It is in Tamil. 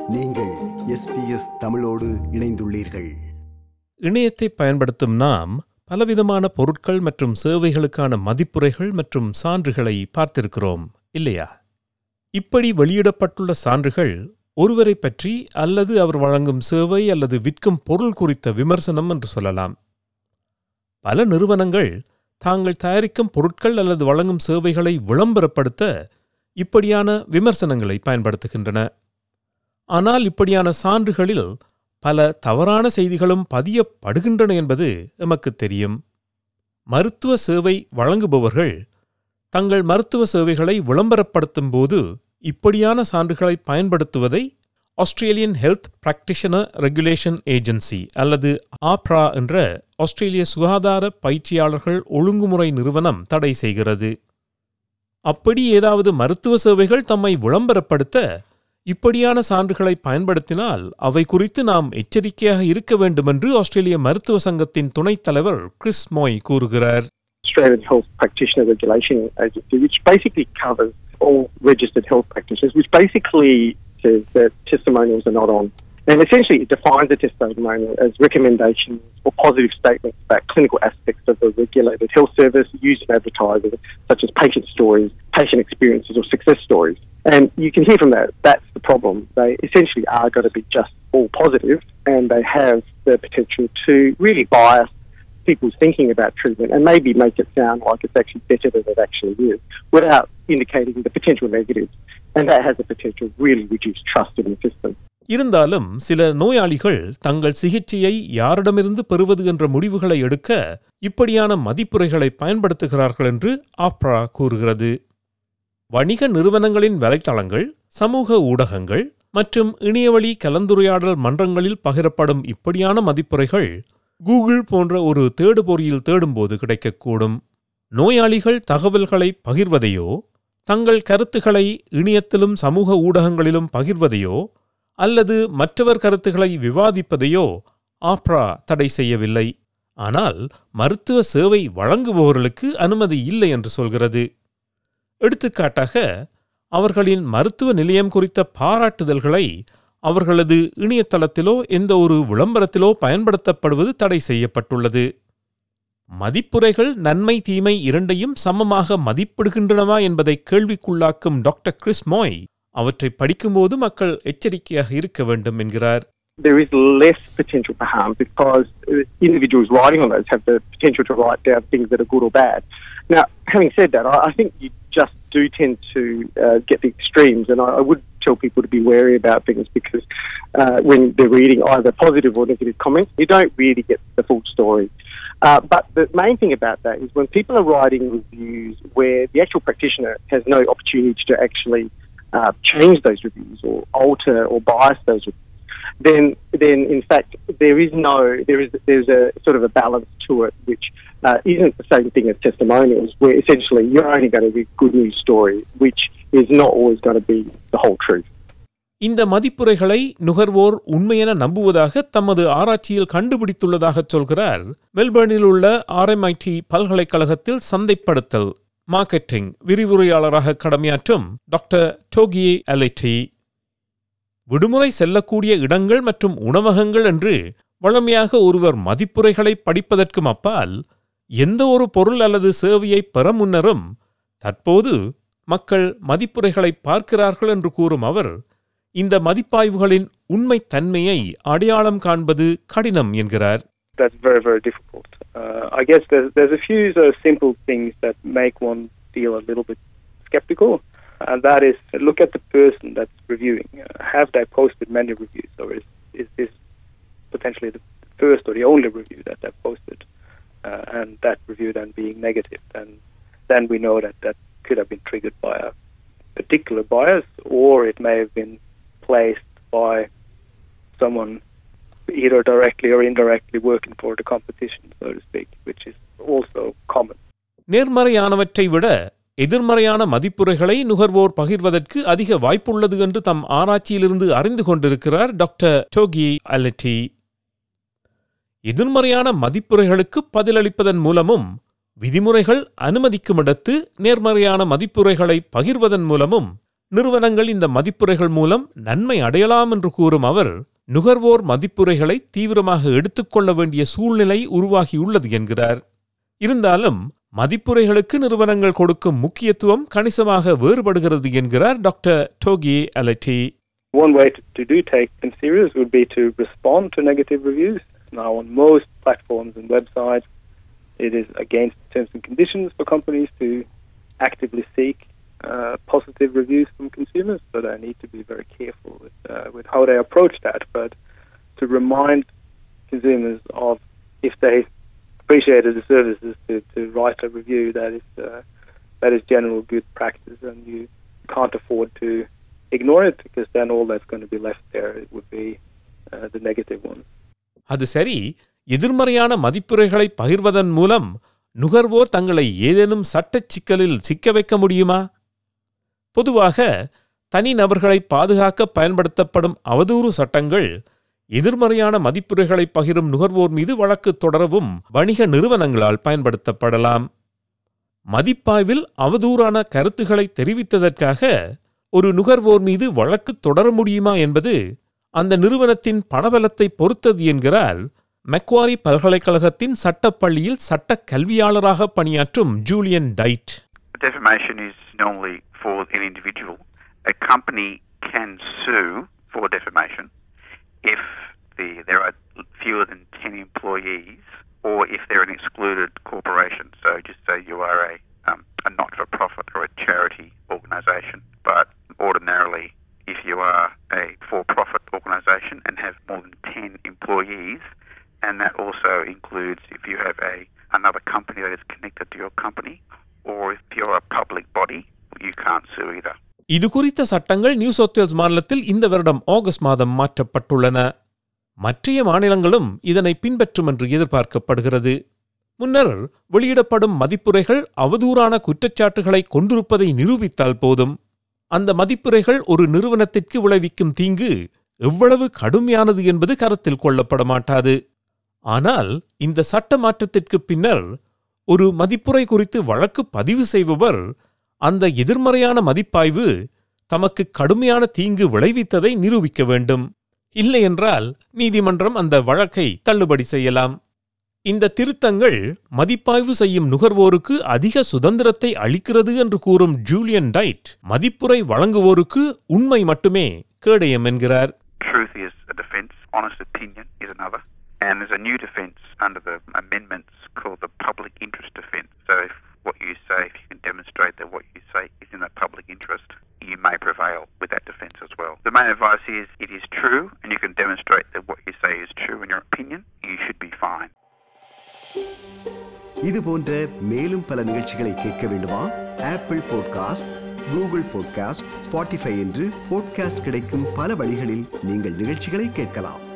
நீங்கள் SBS தமிழோடு இணைந்துள்ளீர்கள். இணையத்தை பயன்படுத்தும் நாம் பலவிதமான பொருட்கள் மற்றும் சேவைகளுக்கான மதிப்புரைகள் மற்றும் சான்றுகளை பார்த்திருக்கிறோம் இல்லையா? இப்படி வெளியிடப்பட்டுள்ள சான்றுகள் ஒருவரை பற்றி அல்லது அவர் வழங்கும் சேவை அல்லது விற்கும் பொருள் குறித்த விமர்சனம் என்று சொல்லலாம். பல நிறுவனங்கள் தாங்கள் தயாரிக்கும் பொருட்கள் அல்லது வழங்கும் சேவைகளை விளம்பரப்படுத்த இப்படியான விமர்சனங்களை பயன்படுத்துகின்றன. ஆனால் இப்படியான சான்றுகளில் பல தவறான செய்திகளும் பதியப்படுகின்றன என்பது எமக்கு தெரியும். மருத்துவ சேவை வழங்குபவர்கள் தங்கள் மருத்துவ சேவைகளை விளம்பரப்படுத்தும் போது இப்படியான சான்றுகளை பயன்படுத்துவதை Australian health practitioner regulation agency அல்லது ஆப்ரா என்ற ஆஸ்திரேலிய சுகாதார பயிற்சியாளர்கள் ஒழுங்குமுறை நிறுவனம் தடை செய்கிறது. அப்படி ஏதாவது மருத்துவ சேவைகள் தம்மை விளம்பரப்படுத்த இப்படியான சான்றுகளை பயன்படுத்தினால் அவை குறித்து நாம் எச்சரிக்கையாக இருக்க வேண்டும் என்று ஆஸ்திரேலிய மருத்துவ சங்கத்தின் துணைத் தலைவர் கிறிஸ் மோய் கூறுகிறார். Australian Health Practitioner Regulation Agency, which basically covers all registered health practitioners, which basically says that testimonials are not on. And essentially it defines a testimonial as recommendations or positive statements about clinical aspects of the regulated health service used in advertising, such as patient stories, patient experiences or success stories. And you can hear from that, that's the problem. They essentially are going to be just all positive, and they have the potential to really bias people's thinking about treatment and maybe make it sound like it's actually better than it actually is, without indicating the potential negatives. And that has the potential to really reduce trust in the system. இருந்தாலும் சில நோயாளிகள் தங்கள் சிகிச்சையை யாரிடமிருந்து பெறுவது என்ற முடிவுகளை எடுக்க இப்படியான மதிப்புரைகளை பயன்படுத்துகிறார்கள் என்று ஆப்ரா கூறுகிறது. வணிக நிறுவனங்களின் வலைத்தளங்கள், சமூக ஊடகங்கள் மற்றும் இணையவழி கலந்துரையாடல் மன்றங்களில் பகிரப்படும் இப்படியான மதிப்புரைகள் கூகுள் போன்ற ஒரு தேடுபொறியில் தேடும்போது கிடைக்கக்கூடும். நோயாளிகள் தகவல்களை பகிர்வதையோ தங்கள் கருத்துக்களை இணையத்திலும் சமூக ஊடகங்களிலும் பகிர்வதையோ அல்லது மற்றவர் கருத்துக்களை விவாதிப்பதையோ ஆப்ரா தடை செய்யவில்லை. ஆனால் மருத்துவ சேவை வழங்குபவர்களுக்கு அனுமதி இல்லை என்று சொல்கிறது. எடுத்துக்காட்டாக, அவர்களின் மருத்துவ நிலையம் குறித்த பாராட்டுதல்களை அவர்களது இணையதளத்திலோ எந்த ஒரு விளம்பரத்திலோ பயன்படுத்தப்படுவது தடை செய்யப்பட்டுள்ளது. மதிப்புரைகள் நன்மை தீமை இரண்டையும் சமமாக மதிப்பிடுகின்றனவா என்பதை கேள்விக்குள்ளாக்கும் டாக்டர் கிறிஸ் மோய் அவற்றை படிக்கும்போது மக்கள் எச்சரிக்கையாக இருக்க வேண்டும் என்கிறார். There is less potential for harm because individuals writing on those have the potential to write down things that are good or bad. Now, having said that, I think you just do tend to get the extremes, and I would tell people to be wary about things because when they're reading either positive or negative comments, you don't really get the full story. But the main thing about that is when people are writing reviews where the actual practitioner has no opportunity to actually change those reviews or alter or bias those reviews, then in fact there's a sort of a balance to it which isn't the same thing as testimonials, where essentially you're only going to be good news story, which is not always going to be the whole truth. இந்த மதிப்புரைகளை நுகர்வோர் உண்மையென நம்புவதாக தமது ஆராய்ச்சியில் கண்டுபிடித்துள்ளதாக சொல்கிறார் மெல்பர்னில் உள்ள RMIT பல்கலைக்கழகத்தில் சந்தைப்படுத்தல் மார்க்கெட்டிங் விரிவுரையாளராக கடமையாற்றும் டாக்டர் டோகியே அலெட்டி. விடுமுறை செல்லக்கூடிய இடங்கள் மற்றும் உணவகங்கள் என்று வழமையாக ஒருவர் மதிப்புரைகளை படிப்பதற்கும் அப்பால் எந்த ஒரு பொருள் அல்லது சேவையை பெற முன்னரும் தற்போது மக்கள் மதிப்புரைகளை பார்க்கிறார்கள் என்று கூறும் அவர், இந்த மதிப்பாய்வுகளின் உண்மை தன்மையை அடையாளம் காண்பது கடினம் என்கிறார். That's very, very difficult. I guess there's a few sort of simple things that make one feel a little bit skeptical, and that is look at the person that's reviewing. Have they posted many reviews, or is this potentially the first or the only review that they've posted, and that review then being negative? And then we know that could have been triggered by a particular bias, or it may have been placed by someone either directly or indirectly working for the competition, so to speak, which is also common. நேர்மறையானவற்றை விட எதிர்மறையான மதிப்புரைகளை நுகர்வோர் பகிர்வதற்கு அதிக வாய்ப்புள்ளது என்று தம் ஆராய்ச்சியிலிருந்து அறிந்து கொண்டிருக்கிறார் டாக்டர் டோகி அலெட்டி. எதிர்மறையான மதிப்புரைகளுக்கு பதிலளிப்பதன் மூலமும் விதிமுறைகள் அனுமதிக்கும் இடத்து நேர்மறையான மதிப்புரைகளை பகிர்வதன் மூலமும் நிறுவனங்கள் இந்த மதிப்புரைகள் மூலம் நன்மை அடையலாம் என்று கூறும் அவர், நுகர்வோர் மதிப்புரைகளை தீவிரமாக எடுத்துக்கொள்ள வேண்டிய சூழ்நிலை உருவாகியுள்ளது என்கிறார். இருந்தாலும் மதிப்புரைகளுக்கு நிறுவனங்கள் கொடுக்கும் முக்கியத்துவம் கணிசமாக வேறுபடுகிறது என்கிறார் டாக்டர் டோகி அலட்டி. One way to do take them serious would be to respond to negative reviews. Now, on most platforms and websites, it is against terms and conditions for companies to actively seek positive reviews from consumers, so they need to be very careful with how they approach that. But to remind consumers of, if they appreciated the services, to write a review, that is general good practice, and you can't afford to ignore it, because then all that's going to be left there would be the negative ones. அது சரி, எதிர்மறையான மதிப்புரைகளை பகிர்வதன் மூலம் நுகர்வோர் தங்களை ஏதேனும் சட்டச் சிக்கலில் சிக்க வைக்க முடியுமா? பொதுவாக தனிநபர்களை பாதுகாக்க பயன்படுத்தப்படும் அவதூறு சட்டங்கள் எதிர்மறையான மதிப்புரைகளை பகிரும் நுகர்வோர் மீது வழக்கு தொடரவும் வணிக நிறுவனங்களால் பயன்படுத்தப்படலாம். மதிப்பாய்வில் அவதூறான கருத்துக்களை தெரிவித்ததற்காக ஒரு நுகர்வோர் மீது வழக்கு தொடர முடியுமா என்பது அந்த நிறுவனத்தின் பணபலத்தை பொறுத்தது என்கிறார் மெக்வாரி பல்கலைக்கழகத்தின் சட்டப்பள்ளியில் சட்ட கல்வியாளராக பணியாற்றும் Julian Tait. Defamation is normally for an individual. A company can sue for defamation if there are fewer than 10 employees, or if they're an excluded corporation. So just say you are a not-for-profit or a charity organisation. But ordinarily, if you are a for-profit organisation and have more than 10 employees, and that also includes if you have another company that is connected to your company, or if you're a public body, you can't sue either. இது குறித்த சட்டங்கள் நியூ சவுத் வேல்ஸ் மாநிலத்தில் இந்த வருடம் ஆகஸ்ட் மாதம் மாற்றப்பட்டுள்ளன. மற்ற மாநிலங்களும் இதனை பின்பற்றும் என்று எதிர்பார்க்கப்படுகிறது. முன்னர் வெளியிடப்படும் மதிப்புரைகள் அவதூறான குற்றச்சாட்டுகளை கொண்டிருப்பதை நிரூபித்தால் போதும். அந்த மதிப்புரைகள் ஒரு நிறுவனத்திற்கு விளைவிக்கும் தீங்கு எவ்வளவு கடுமையானது என்பது கருத்தில் கொள்ளப்பட மாட்டாது. ஆனால் இந்த சட்ட மாற்றத்திற்கு பின்னர் ஒரு மதிப்புரை குறித்து வழக்கு பதிவு செய்பவர் அந்த எதிர்மறையான மதிப்பாய்வு தமக்கு கடுமையான தீங்கு விளைவித்ததை நிரூபிக்க வேண்டும். இல்லையென்றால் நீதிமன்றம் அந்த வழக்கை தள்ளுபடி செய்யலாம். இந்த திருத்தங்கள் மதிப்பாய்வு செய்யும் நுகர்வோருக்கு அதிக சுதந்திரத்தை அளிக்கிறது என்று கூறும் ஜூலியன் டைட், மதிப்புரை வழங்குவோருக்கு உண்மை மட்டுமே கேடயம் என்கிறார். Truth is a defence, honest opinion is another. And there's a new defence under the amendments called the public interest defence. So if what you say, if you can demonstrate that what you say is in the public interest, you may prevail with that defence as well. The main advice is, it is true, and you can demonstrate that what you say is true in your opinion, you should be fine. இது போன்ற மேலும் பல நிகழ்ச்சிகளை கேட்க வேண்டுமா? Apple podcast, Google podcast, Spotify என்று பாட்காஸ்ட் கிடைக்கும் பல வழிகளில் நீங்கள் நிகழ்ச்சிகளை கேட்கலாம்.